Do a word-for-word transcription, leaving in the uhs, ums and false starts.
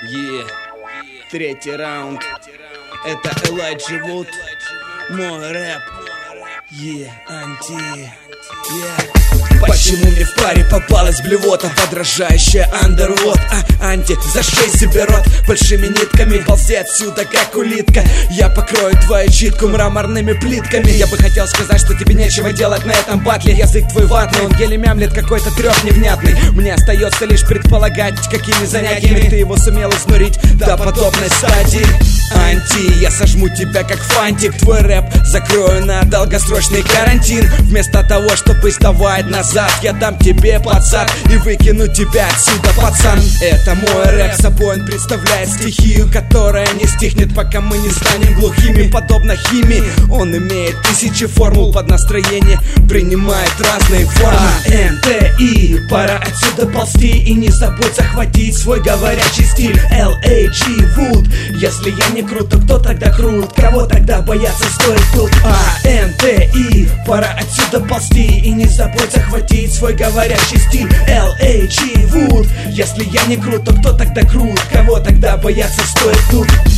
Yeah. Третий раунд. Это Элайджа Вуд. Мой рэп. Yeah, анти. Yeah. Почему мне в паре попалась блевота, подражающая Underwood? А анти зашей себе рот, большими нитками ползи отсюда, как улитка. Я покрою твою читку мраморными плитками. Я бы хотел сказать, что тебе нечего делать на этом батле. Язык твой ватный, он еле мямлет какой-то трёх невнятный. Мне остается лишь предполагать, какими занятиями ты его сумел изнурить до подобной стадии. Анти, я сожму тебя как фантик. Твой рэп закрою на долгосрочный карантин. Вместо того, чтобы сдавать назад, я дам тебе под зад и выкину тебя отсюда, пацан. Это мой рэп, собой он представляет стихию, которая не стихнет, пока мы не станем глухими. Подобно химии, он имеет тысячи формул под настроение, принимает разные формы. А Н Т И, пора отсюда ползти и не забудь захватить свой говорящий стиль. Л А Джи Вуд, если я не крут, то кто тогда крут? Кого тогда бояться стоит тут? А Н Т И, пора отсюда ползти и не забудь захватить свой говорящий стиль. Л А Джи Вуд, если я не крут, то кто тогда крут? Кого тогда бояться стоит тут?